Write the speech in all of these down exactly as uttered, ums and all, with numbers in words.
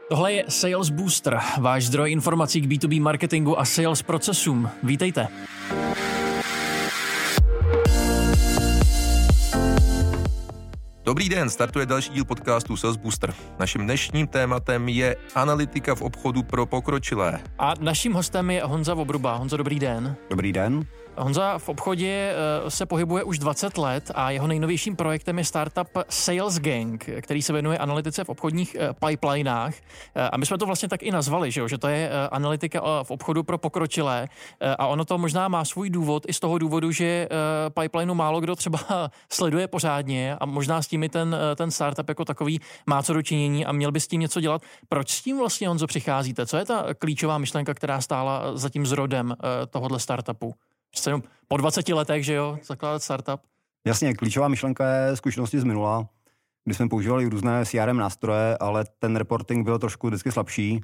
Tohle je Sales Booster, váš zdroj informací k bé dvě bé marketingu a sales procesům. Vítejte. Dobrý den, startuje další díl podcastu Sales Booster. Naším dnešním tématem je analytika v obchodu pro pokročilé. A naším hostem je Honza Vobruba. Honzo, dobrý den. Dobrý den. Honza v obchodě se pohybuje už dvacet let a jeho nejnovějším projektem je startup Sales Gang, který se věnuje analytice v obchodních pipelinách. A my jsme to vlastně tak i nazvali, že, jo? Že to je analytika v obchodu pro pokročilé. A ono to možná má svůj důvod i z toho důvodu, že pipelineu málo kdo třeba sleduje pořádně a možná s tím i ten, ten startup jako takový má co dočinění a měl by s tím něco dělat. Proč s tím vlastně, Honzo, přicházíte? Co je ta klíčová myšlenka, která stála za tím zrodem tohohle startupu? Přece jenom po dvaceti letech, že jo, zakládat startup. Jasně, klíčová myšlenka je zkušenosti z minula, kdy jsme používali různé C R M nástroje, ale ten reporting byl trošku vždycky slabší.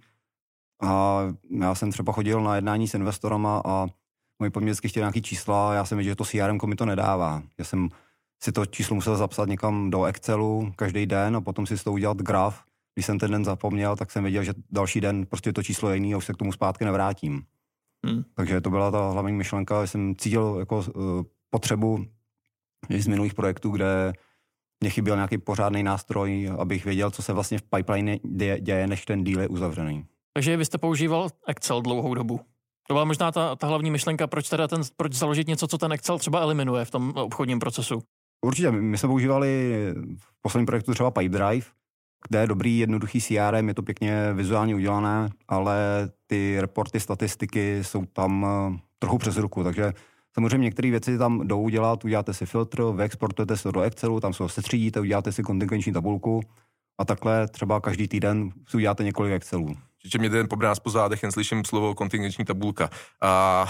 A já jsem třeba chodil na jednání s investorama a moji podměstky chtěli nějaký čísla a já jsem viděl, že to C R M mi to nedává. Já jsem si to číslo musel zapsat někam do Excelu každý den a potom si z toho udělat graf. Když jsem ten den zapomněl, tak jsem věděl, že další den prostě to číslo je jiný a už se k tomu zpátky nevrátím. Hmm. Takže to byla ta hlavní myšlenka, že jsem cítil jako uh, potřebu z minulých projektů, kde mě chyběl nějaký pořádný nástroj, abych věděl, co se vlastně v pipeline děje, děje než ten deal je uzavřený. Takže vy jste používal Excel dlouhou dobu. To byla možná ta, ta hlavní myšlenka, proč teda ten, proč založit něco, co ten Excel třeba eliminuje v tom obchodním procesu. Určitě, my jsme používali v posledním projektu třeba Pipedrive, kde je dobrý, jednoduchý C R M, je to pěkně vizuálně udělané, ale ty reporty, statistiky jsou tam trochu přes ruku, takže samozřejmě některé věci tam jdou udělat, uděláte si filtr, vyexportujete se do Excelu, tam se ho setřídíte, uděláte si kontingenční tabulku a takhle třeba každý týden si uděláte několik Excelů. Že mě den po nás po zádech, jen slyším slovo kontingenční tabulka. A...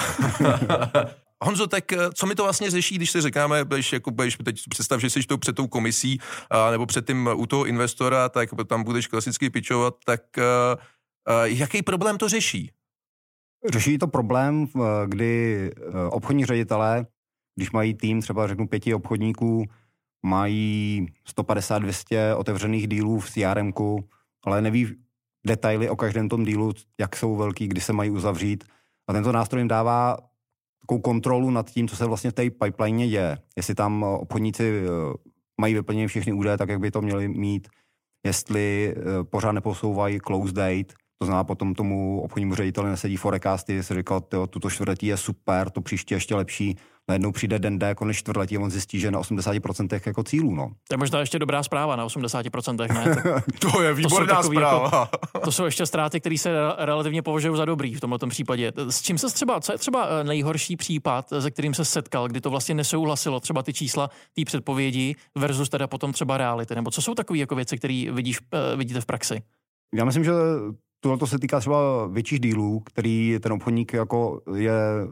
Honzo, tak co mi to vlastně řeší, když si říkáme, budeš, jako budeš, teď představ, že jsi to před tou komisí a, nebo před tím u toho investora, tak tam budeš klasicky pitchovat, tak a, a, jaký problém to řeší? Řeší to problém, kdy obchodní ředitelé, když mají tým třeba řeknu pěti obchodníků, mají sto padesát dvě stě otevřených dílů v C R M ku, ale neví detaily o každém tom dílu, jak jsou velký, kdy se mají uzavřít. A tento nástroj jim dává takovou kontrolu nad tím, co se vlastně v té pipeline děje. Jestli tam obchodníci mají vyplněné všechny údaje, tak jak by to měli mít, jestli pořád neposouvají close date, to znamená potom tomu obchodnímu řediteli nesedí forecasty, se říkal, tuto čtvrtletí je super, to příště ještě lepší, najednou přijde den D, konec čtvrtletí a on zjistí, že na osmdesáti procentech jako cílů, no. To je možná ještě dobrá zpráva na osmdesáti procentech, ne? Tak to je výborná to zpráva. Jako, to jsou ještě ztráty, které se relativně považují za dobrý v tomto případě. S čím se třeba, co je třeba nejhorší případ, se kterým se setkal, kdy to vlastně nesouhlasilo, třeba ty čísla té předpovědi versus teda potom třeba reality, nebo co jsou takové jako věci, které vidíš, vidíte v praxi? Já myslím, že tohle se týká třeba větších dílů, který ten obchodník jako je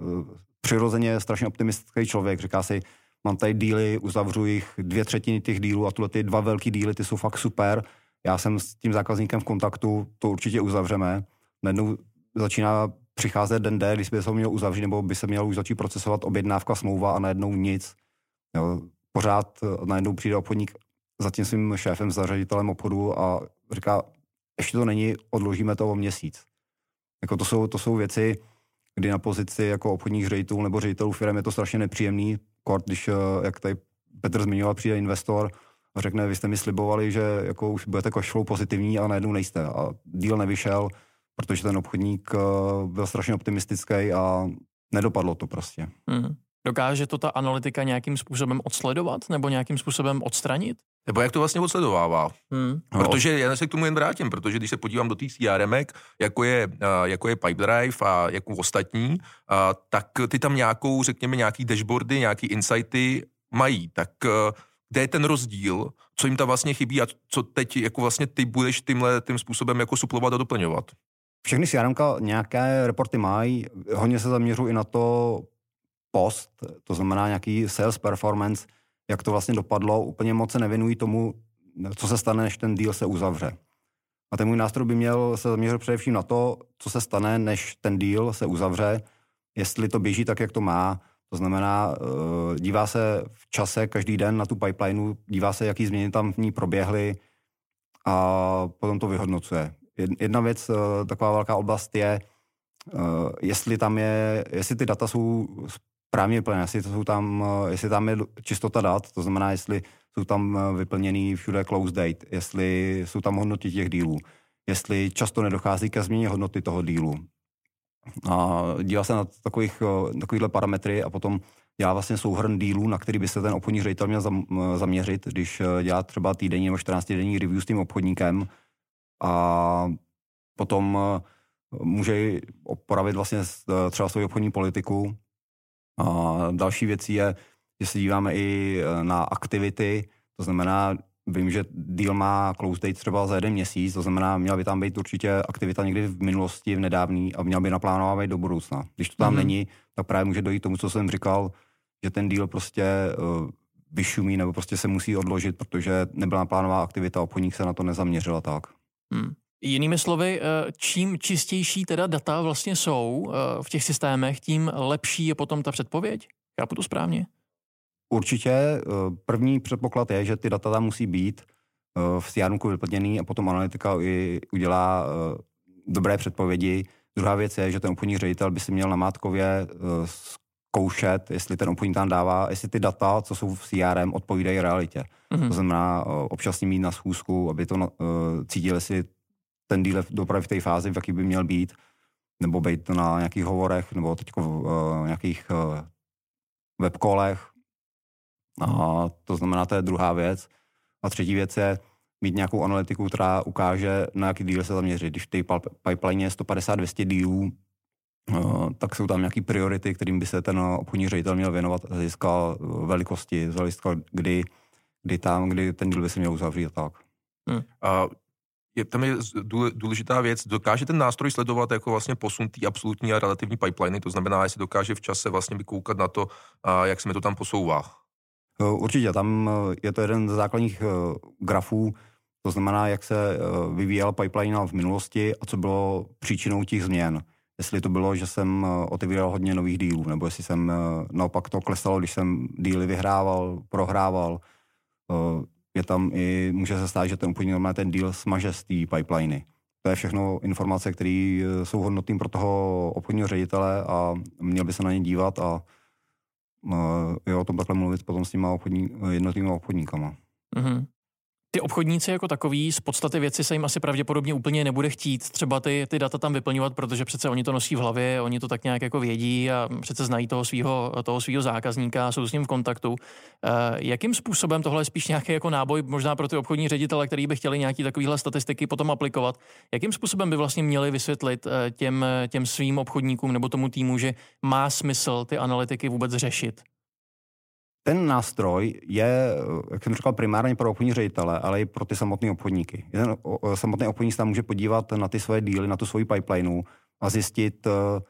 přirozeně strašně optimistický člověk. Říká si, mám tady díly, uzavřu jich dvě třetiny těch dílů a tuhle ty dva velký díly, ty jsou fakt super. Já jsem s tím zákazníkem v kontaktu, to určitě uzavřeme. Najednou začíná přicházet den D, když by se ho měl uzavřít, nebo by se měl už začít procesovat objednávka, smlouva a najednou nic. Jo, pořád najednou přijde obchodník za tím svým šéfem, za ředitelem obchodu a říká, ještě to není, odložíme to o měsíc. Jako to jsou, to jsou věci, kdy na pozici jako obchodních ředitelů nebo ředitelů firm je to strašně nepříjemný. Kort, když, jak tady Petr zmiňoval, přijde investor a řekne, vy jste mi slibovali, že jako už budete cashflow pozitivní a najednou nejste. A deal nevyšel, protože ten obchodník byl strašně optimistický a nedopadlo to prostě. Hmm. Dokáže to ta analytika nějakým způsobem odsledovat nebo nějakým způsobem odstranit? Nebo jak to vlastně odsledovává? Hmm. Protože já se k tomu jen vrátím, protože když se podívám do těch C R M ek, jako je, jako je Pipedrive a jako ostatní, tak ty tam nějakou, řekněme, nějaký dashboardy, nějaký insighty mají. Tak kde je ten rozdíl, co jim tam vlastně chybí a co teď jako vlastně ty budeš tímhle tím způsobem jako suplovat a doplňovat? Všechny C R M ka nějaké reporty mají, hodně se zaměřují i na to post, to znamená nějaký sales performance, jak to vlastně dopadlo, úplně moc se nevěnují tomu, co se stane, než ten deal se uzavře. A ten můj nástroj by měl se zaměřit především na to, co se stane, než ten deal se uzavře, jestli to běží tak, jak to má. To znamená, dívá se v čase každý den na tu pipelineu, dívá se, jaký změny tam v ní proběhly a potom to vyhodnocuje. jedna věc, taková velká oblast je, jestli tam je, jestli ty data jsou správně vyplněné, jestli, jsou tam, jestli tam je čistota dat, to znamená, jestli jsou tam vyplněný všude close date, jestli jsou tam hodnoty těch dílů, jestli často nedochází ke změně hodnoty toho dílu. A dívá se na takových, takovýhle parametry a potom dělá vlastně souhrn dílů, na který by se ten obchodní ředitel měl zaměřit, když dělá třeba týdenní nebo čtrnáctidenní review s tím obchodníkem a potom může poravit vlastně třeba svou obchodní politiku. A další věcí je, že se díváme i na aktivity, to znamená, vím, že deal má close date třeba za jeden měsíc, to znamená, měla by tam být určitě aktivita někdy v minulosti, v nedávný a měla by naplánovat do budoucna. Když to tam mm-hmm. není, tak právě může dojít tomu, co jsem říkal, že ten deal prostě uh, vyšumí nebo prostě se musí odložit, protože nebyla naplánovaná aktivita, obchodník se na to nezaměřila tak. Hmm. Jinými slovy, čím čistější teda data vlastně jsou v těch systémech, tím lepší je potom ta předpověď? Chápu to správně? Určitě. První předpoklad je, že ty data tam musí být v C R M ku vyplněný a potom analytika i udělá dobré předpovědi. Druhá věc je, že ten obchodní ředitel by si měl namátkově zkoušet, jestli ten obchodník tam dává, jestli ty data, co jsou v C R M, odpovídají realitě. Mm-hmm. To znamená občas mít na schůzku, aby to cítili si ten deal dopravy v té fázi, v jaký by měl být, nebo být na nějakých hovorech, nebo teď v nějakých webkolech. A to znamená, to je druhá věc. A třetí věc je mít nějakou analytiku, která ukáže, na jaký deal se zaměřit. Když v té pipeline je sto padesát dvě stě dealů, tak jsou tam nějaké priority, kterým by se ten obchodní ředitel měl věnovat z hlediska velikosti, z hlediska kdy, kdy tam, kdy ten deal by se měl uzavřít a tak. Hmm. A je, tam je důležitá věc, dokáže ten nástroj sledovat jako vlastně posun té absolutní a relativní pipeliny, to znamená, jestli dokáže v čase vlastně vykoukat na to, jak se mi to tam posouvá. Určitě, tam je to jeden z základních grafů, to znamená, jak se vyvíjel pipeline v minulosti a co bylo příčinou těch změn. Jestli to bylo, že jsem otevíral hodně nových dílů, nebo jestli jsem naopak to klesalo, když jsem díly vyhrával, prohrával. Je tam i, může se stát, že ten úplně normálně ten deal smaže z té pipeliny. To je všechno informace, které jsou hodnotné pro toho obchodního ředitele a měl by se na ně dívat a jo, o tom takhle mluvit potom s těma obchodní, jednotlivými obchodníkama. Mm-hmm. Ty obchodníci jako takový z podstaty věci se jim asi pravděpodobně úplně nebude chtít třeba ty, ty data tam vyplňovat, protože přece oni to nosí v hlavě, oni to tak nějak jako vědí a přece znají toho svýho, toho svýho zákazníka, jsou s ním v kontaktu. E, jakým způsobem tohle je spíš nějaký jako náboj možná pro ty obchodní ředitele, který by chtěli nějaký takovýhle statistiky potom aplikovat? Jakým způsobem by vlastně měli vysvětlit těm, těm svým obchodníkům nebo tomu týmu, že má smysl ty analytiky vůbec řešit? Ten nástroj je, jak jsem říkal, primárně pro obchodní ředitele, ale i pro ty samotné obchodníky. Ten samotný obchodník se tam může podívat na ty svoje díly, na tu svoji pipelineu a zjistit,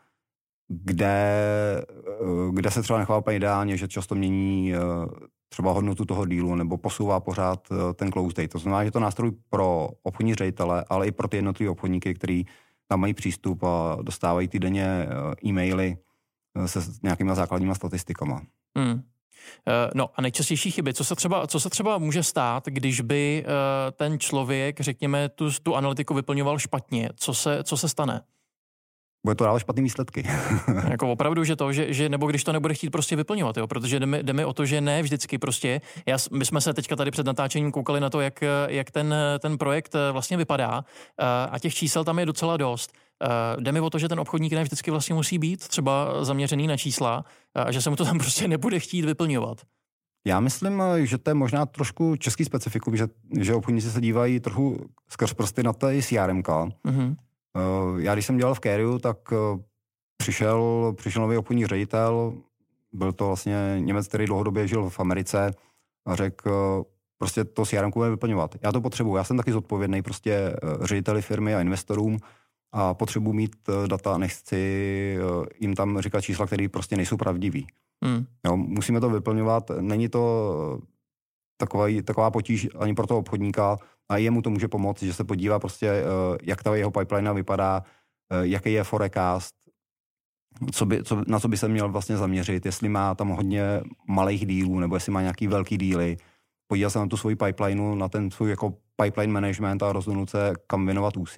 kde, kde se třeba nechová úplně ideálně, že často mění třeba hodnotu toho dílu nebo posouvá pořád ten close date. To znamená, že to nástroj pro obchodní ředitele, ale i pro ty jednotlivé obchodníky, kteří tam mají přístup a dostávají týdenně e-maily se nějakýma základníma statistikama. Hmm. No a nejčastější chyby, co se třeba, co se třeba může stát, když by ten člověk, řekněme, tu, tu analytiku vyplňoval špatně, co se, co se stane? Bude to dávat špatný výsledky. Jako opravdu, že to, že, že nebo když to nebude chtít prostě vyplňovat, jo, protože jde mi, jde mi o to, že ne vždycky prostě. Já, my jsme se teďka tady před natáčením koukali na to, jak, jak ten, ten projekt vlastně vypadá a těch čísel tam je docela dost. Jde mi o to, že ten obchodník ne vždycky vlastně musí být třeba zaměřený na čísla a že se mu to tam prostě nebude chtít vyplňovat. Já myslím, že to je možná trošku český specifikum, že, že obchodníci se dívají trochu skrz prsty na té C R M ka. Mm-hmm. Já když jsem dělal v Careu, tak přišel, přišel nový obchodní ředitel, byl to vlastně Němec, který dlouhodobě žil v Americe a řekl, prostě to C R M ku bude vyplňovat. Já to potřebuji, já jsem taky zodpovědný prostě řediteli firmy a investorům a potřebuji mít data, nechci jim tam říkat čísla, které prostě nejsou pravdivý. Hmm. Jo, musíme to vyplňovat, není to taková, taková potíž ani pro toho obchodníka a jemu to může pomoct, že se podívá prostě, jak ta jeho pipeline vypadá, jaký je forecast, co by, co, na co by se měl vlastně zaměřit, jestli má tam hodně malých dílů, nebo jestli má nějaký velký díly, podívat se na tu svoji pipelineu, na ten svůj jako pipeline management a rozhodnout se, kam věnovat úsilí.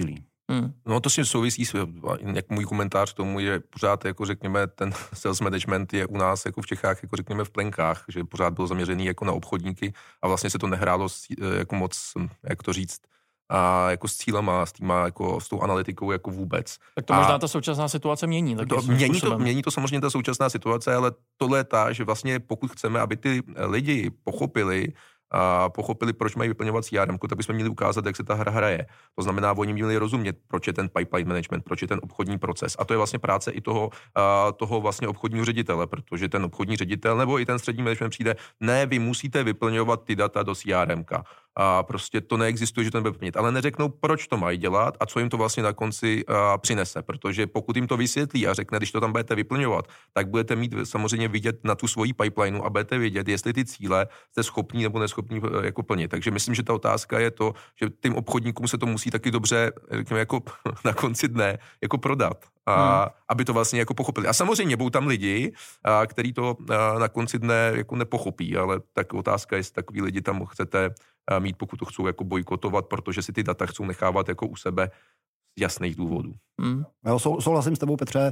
Hmm. No to s tím souvisí, jak můj komentář k tomu je pořád, jako řekněme, ten sales management je u nás jako v Čechách, jako řekněme v plenkách, že pořád byl zaměřený jako na obchodníky a vlastně se to nehrálo jako moc, jak to říct, a jako s cílema, s, týma, jako, s tou analytikou jako vůbec. Tak to možná a ta současná situace mění. To, mění, to, mění to samozřejmě ta současná situace, ale tohle je ta, že vlastně pokud chceme, aby ty lidi pochopili, a pochopili, proč mají vyplňovat C R M, tak bychom měli ukázat, jak se ta hra hraje. To znamená, oni měli rozumět, proč je ten pipeline management, proč je ten obchodní proces. A to je vlastně práce i toho, toho vlastně obchodního ředitele, protože ten obchodní ředitel nebo i ten střední management přijde, ne, vy musíte vyplňovat ty data do C R M ka. A prostě to neexistuje, že to nebude vyplnit. Ale neřeknou, proč to mají dělat a co jim to vlastně na konci a, přinese. Protože pokud jim to vysvětlí a řekne, když to tam budete vyplňovat, tak budete mít samozřejmě vidět na tu svoji pipeline a budete vědět, jestli ty cíle jste schopní nebo neschopní jako plnit. Takže myslím, že ta otázka je to, že tím obchodníkům se to musí taky dobře, řekněme, jako na konci dne jako prodat. A hmm. aby to vlastně jako pochopili. A samozřejmě budou tam lidi, a, který to a, na konci dne jako nepochopí, ale tak otázka je, jestli takový lidi tam chcete a, mít, pokud to chcou jako bojkotovat, protože si ty data chcou nechávat jako u sebe z jasných důvodů. Hmm. Já sou, souhlasím s tebou, Petře,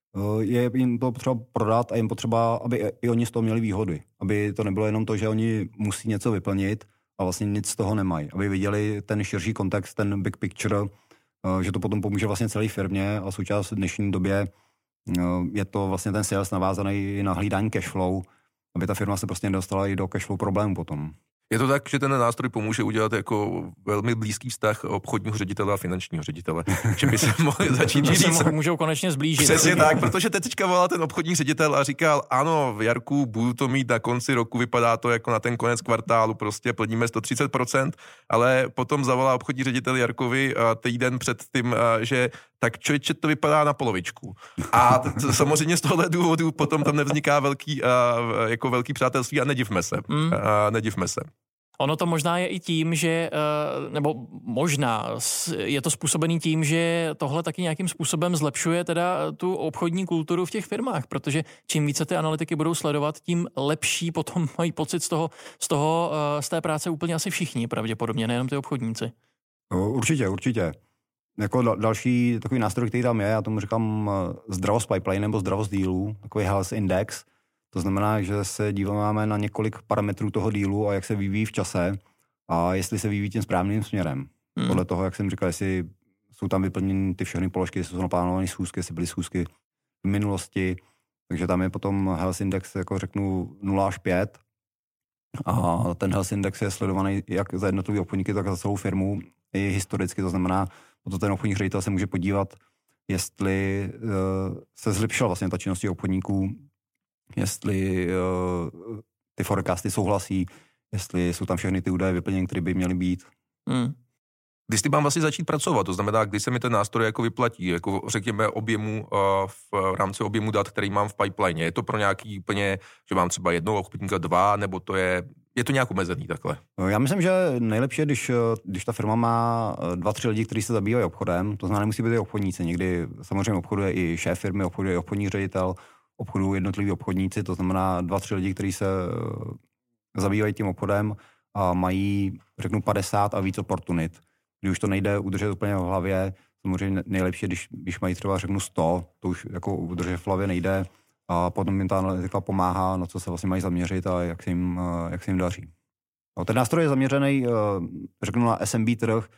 je jim to potřeba prodat a jim potřeba, aby i oni z toho měli výhody. Aby to nebylo jenom to, že oni musí něco vyplnit a vlastně nic z toho nemají. Aby viděli ten širší kontext, ten big picture, že to potom pomůže vlastně celé firmě a součást v dnešní době je to vlastně ten sales navázaný na hlídání cashflow, aby ta firma se prostě nedostala i do cashflow problémů potom. Je to tak, že ten nástroj pomůže udělat jako velmi blízký vztah obchodního ředitele a finančního ředitele. Že by se mohli začít říct. Se můžou konečně zblížit. Přesně tak, protože teďka volal ten obchodní ředitel a říkal, ano, Jarku, budu to mít na konci roku, vypadá to jako na ten konec kvartálu, prostě plníme sto třicet procent, ale potom zavolá obchodní ředitel Jarkovi týden před tím, že tak člověče to vypadá na polovičku. A t- samozřejmě z tohohle důvodu potom tam nevzniká velký, jako velký přátelství a nedivme se. Mm. A nedivme se. Ono to možná je i tím, že, nebo možná je to způsobený tím, že tohle taky nějakým způsobem zlepšuje teda tu obchodní kulturu v těch firmách, protože čím více ty analytiky budou sledovat, tím lepší potom mají pocit z toho, z toho, z té práce úplně asi všichni pravděpodobně, nejenom ty obchodníci. No, určitě, určitě. Jako další takový nástroj, který tam je, já tomu říkám zdravost pipeline nebo zdravost dílů, takový health index. To znamená, že se díváme na několik parametrů toho dílu a jak se vyvíjí v čase a jestli se vyvíjí tím správným směrem. Hmm. Podle toho, jak jsem říkal, jestli jsou tam vyplněny ty všechny položky, jestli jsou naplánované schůzky, jestli byly schůzky v minulosti. Takže tam je potom health index, jako řeknu, nula až pět. A ten health index je sledovaný jak za jednotlivé obchodníky, tak za celou firmu i historicky. To znamená, to ten obchodní ředitel se může podívat, jestli uh, se zlepšila vlastně ta činnost obchodníků, jestli uh, ty forecasty souhlasí, jestli jsou tam všechny ty údaje vyplněny, které by měly být. Hmm. Kdy s tím mám vlastně začít pracovat, to znamená, kdy se mi ten nástroj jako vyplatí, jako řekněme objemu uh, v rámci objemu dat, který mám v pipeline. Je to pro nějaký úplně, že mám třeba jednoho obchodníka dva, nebo to je, je to nějak omezený takhle? Já myslím, že nejlepší je, když, když ta firma má dva, tři lidi, kteří se zabývají obchodem, to znamená, nemusí být i obchodníci. Někdy samozřejmě obchoduje i šéf firmy, obchoduje i obchodní ředitel, obchodují jednotliví obchodníci, to znamená dva, tři lidi, kteří se zabývají tím obchodem a mají, řeknu, padesát a víc oportunit. Když už to nejde udržet úplně v hlavě, samozřejmě nejlepší, když, když mají třeba, řeknu, sto, to už jako udržet v hlavě nejde a potom jim ta analytika pomáhá, na co se vlastně mají zaměřit a jak se jim, jak se jim daří. No, ten nástroj je zaměřený, řeknu, na S M B trh,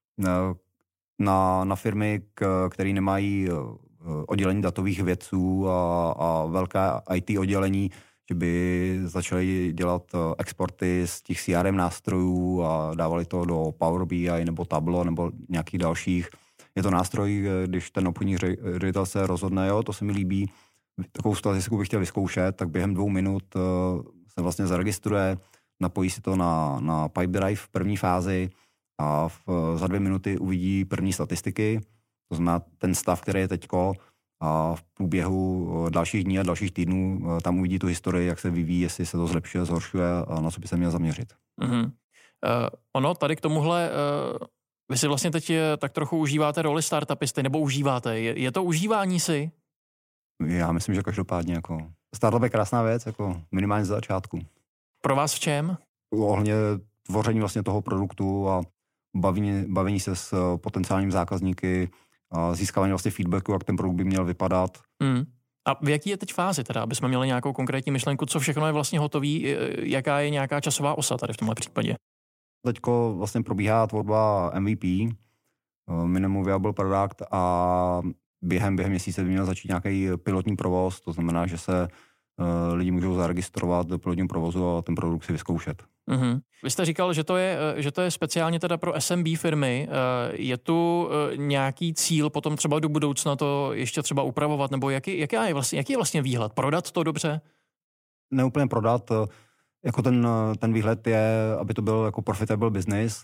na, na firmy, které nemají oddělení datových vědců a, a velké I T oddělení, že by začali dělat exporty z těch C R M nástrojů a dávali to do Power B I nebo Tableau nebo nějakých dalších. Je to nástroj, když ten obchodní ředitel se rozhodne, jo, to se mi líbí, takovou statistiku bych chtěl vyzkoušet, tak během dvou minut se vlastně zaregistruje, napojí si to na, na Pipedrive v první fázi a v, za dvě minuty uvidí první statistiky, to znamená ten stav, který je teďko, a v průběhu dalších dní a dalších týdnů tam uvidí tu historii, jak se vyvíjí, jestli se to zlepšuje, zhoršuje a na co by se měl zaměřit. Mm-hmm. Uh, ono tady k tomuhle, uh, vy si vlastně teď tak trochu užíváte roli startupisty, nebo užíváte. Je, je to užívání si? Já myslím, že každopádně jako startup je krásná věc, jako minimálně z začátku. Pro vás v čem? Ohledně tvoření vlastně toho produktu a bavení, bavení se s potenciálními zákazníky, získávání vlastně feedbacku, jak ten produkt by měl vypadat. Hmm. A v jaký je teď fázi teda, aby jsme měli nějakou konkrétní myšlenku, co všechno je vlastně hotový, jaká je nějaká časová osa tady v tomhle případě? Teďko vlastně probíhá tvorba M V P, Minimum Viable Product, a během, během měsíce by měl začít nějaký pilotní provoz, to znamená, že se uh, lidi můžou zaregistrovat do pilotního provozu a ten produkt si vyzkoušet. Mm-hmm. Vy jste říkal, že to, je, že to je speciálně teda pro S M B firmy. Je tu nějaký cíl potom třeba do budoucna to ještě třeba upravovat, nebo jaký, jaký, je, vlastně, jaký je vlastně výhled? Prodat to dobře? Neúplně prodat. Jako ten, ten výhled je, aby to byl jako profitable business,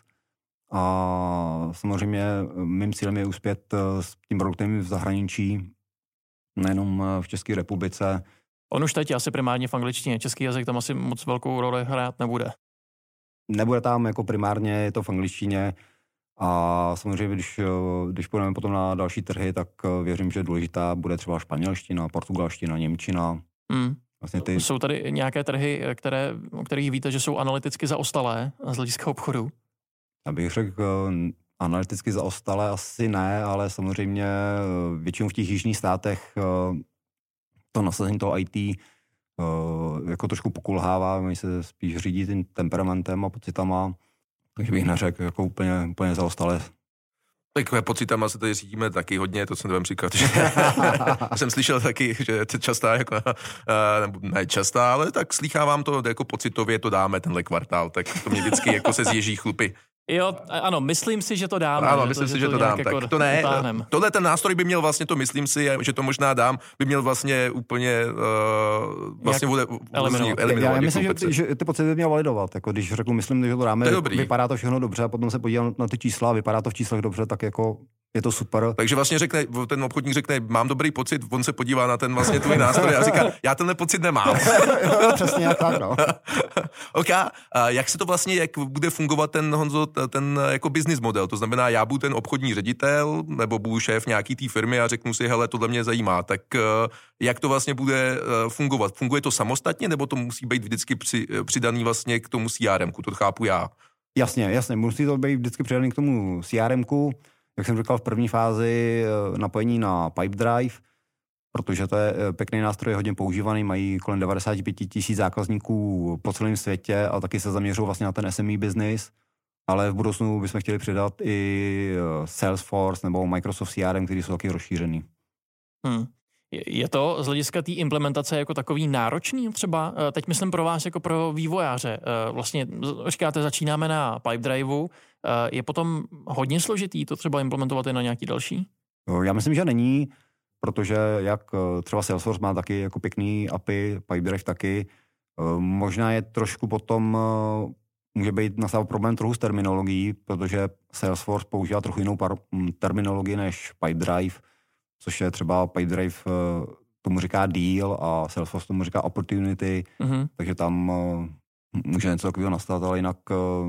a samozřejmě mým cílem je uspět s tím produktem v zahraničí, nejenom v České republice. On už teď asi primárně v angličtině, český jazyk tam asi moc velkou roli hrát nebude. Nebude tam jako primárně, je to v angličtině, a samozřejmě, když, když půjdeme potom na další trhy, tak věřím, že důležitá bude třeba španělština, portugalština, němčina. Hmm. Vlastně ty... Jsou tady nějaké trhy, které, o kterých víte, že jsou analyticky zaostalé z hlediska obchodu? Já bych řekl, analyticky zaostalé asi ne, ale samozřejmě většinou v těch jižních státech to nasazení toho I T jako trošku pokulhává, oni se spíš řídí tím temperamentem a pocitama, takže bych neřekl jako úplně, úplně zaostalé. Takové pocitama se tady řídíme taky hodně, to jsem to vám říkat, že jsem slyšel taky, že je to častá, jako, nebo ne častá, ale tak slýchávám to, jako pocitově to dáme tenhle kvartál, tak to mě vždycky jako se zježí chlupy. Jo, ano, myslím si, že to dáme. Ano, že myslím to, si, že že to, to dám. Jako tak to ne, utáhnem. Tohle ten nástroj by měl vlastně, to myslím si, že to možná dám, by měl vlastně úplně uh, vlastně bude, eliminovat. eliminovat. Já, já myslím, že, že ty pocity by měl validovat. Jako když řeknu, myslím, že to dáme, to vypadá to všechno dobře, a potom se podívám na ty čísla a vypadá to v číslech dobře, tak jako je to super. Takže vlastně řekne, ten obchodník řekne, mám dobrý pocit, on se podívá na ten vlastně tvůj nástroj a říká, já tenhle pocit nemám. Jo, přesně jak tak, no. OK, a jak se to vlastně, jak bude fungovat ten, Honzo, ten jako business model? To znamená, já budu ten obchodní ředitel, nebo budu šéf nějaký té firmy a řeknu si, hele, tohle mě zajímá. Tak jak to vlastně bude fungovat? Funguje to samostatně, nebo to musí být vždycky při, přidaný vlastně k tomu C R M ku? To chápu já. Jasně, jasně, musí to být vždycky přidaný k tomu C R M ku. Jak jsem říkal, v první fázi napojení na Pipedrive, protože to je pěkný nástroj, hodně používaný, mají kolem devadesát pět tisíc zákazníků po celém světě a taky se zaměřují vlastně na ten S M E business, ale v budoucnu bychom chtěli přidat i Salesforce nebo Microsoft C R M, který jsou taky rozšířený. Hmm. Je to z hlediska té implementace jako takový náročný třeba? Teď myslím pro vás jako pro vývojáře. Vlastně říkáte, začínáme na Pipedriveu. Je potom hodně složitý to třeba implementovat i na nějaký další? Já myslím, že není, protože jak třeba Salesforce má taky jako pěkný A P I, Pipedrive taky. Možná je trošku potom, může být nastaven problém trochu s terminologií, protože Salesforce používá trochu jinou par- terminologii než Pipedrive, což je třeba Pipedrive tomu říká deal a Salesforce tomu říká opportunity, mm-hmm. takže tam může něco takového nastat, ale jinak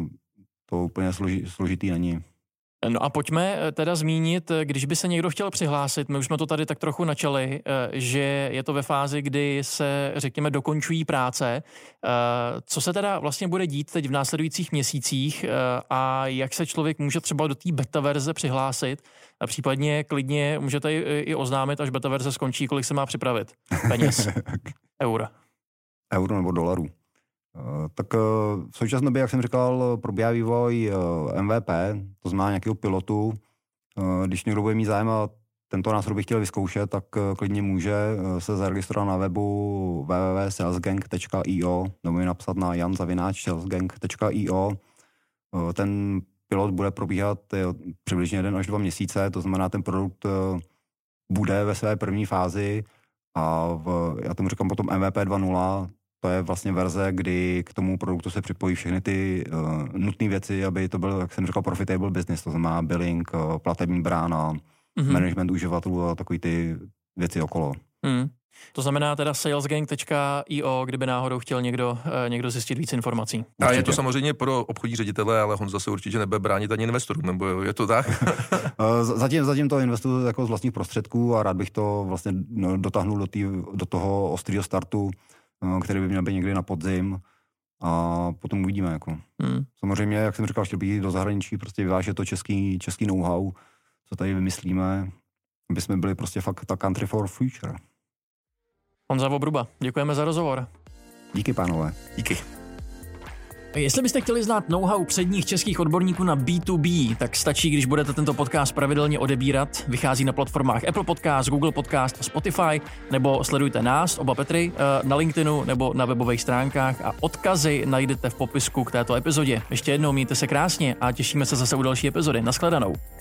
to úplně složi, složitý není. No a pojďme teda zmínit, když by se někdo chtěl přihlásit, my už jsme to tady tak trochu načali, že je to ve fázi, kdy se, řekněme, dokončují práce. Co se teda vlastně bude dít teď v následujících měsících a jak se člověk může třeba do té beta verze přihlásit a případně klidně můžete i oznámit, až beta verze skončí, kolik se má připravit peněz, eura. Euro nebo dolarů. Tak v současné době, jak jsem říkal, probíhá vývoj M V P, to znamená nějakého pilotu. Když někdo bude mít zájem a tento nástroj by chtěl vyzkoušet, tak klidně může se zaregistrovat na webu w w w tečka salesgang tečka i o nebo mi napsat na jan zavináč salesgang tečka i o. Ten pilot bude probíhat přibližně jeden až dva měsíce, to znamená, ten produkt bude ve své první fázi a v, já tomu říkám potom M V P dva tečka nula. To je vlastně verze, kdy k tomu produktu se připojí všechny ty uh, nutné věci, aby to byl, jak jsem říkal, profitable business, to znamená billing, uh, platební brána, mm-hmm. management uživatelů a takový ty věci okolo. Mm. To znamená teda salesgang tečka i o, kdyby náhodou chtěl někdo, uh, někdo zjistit víc informací. A určitě. Je to samozřejmě pro obchodní ředitele, ale on zase určitě nebude bránit ani investorům, nebo je to tak? zatím, zatím to investuju jako z vlastních prostředků a rád bych to vlastně dotáhnul do, tý, do toho ostrýho startu, který by měl být někdy na podzim a potom uvidíme. Jako. Hmm. Samozřejmě, jak jsem říkal, chtěl bych jít do zahraničí, prostě vyvážet to český, český know-how, co tady vymyslíme, aby jsme byli prostě fakt ta country for future. Honza Vobruba, děkujeme za rozhovor. Díky, pánové. Díky. Jestli byste chtěli znát know-how předních českých odborníků na bé dvě bé, tak stačí, když budete tento podcast pravidelně odebírat. Vychází na platformách Apple Podcast, Google Podcast a Spotify, nebo sledujte nás, oba Petry, na LinkedInu nebo na webových stránkách a odkazy najdete v popisku k této epizodě. Ještě jednou mějte se krásně a těšíme se zase u další epizody. Naschledanou.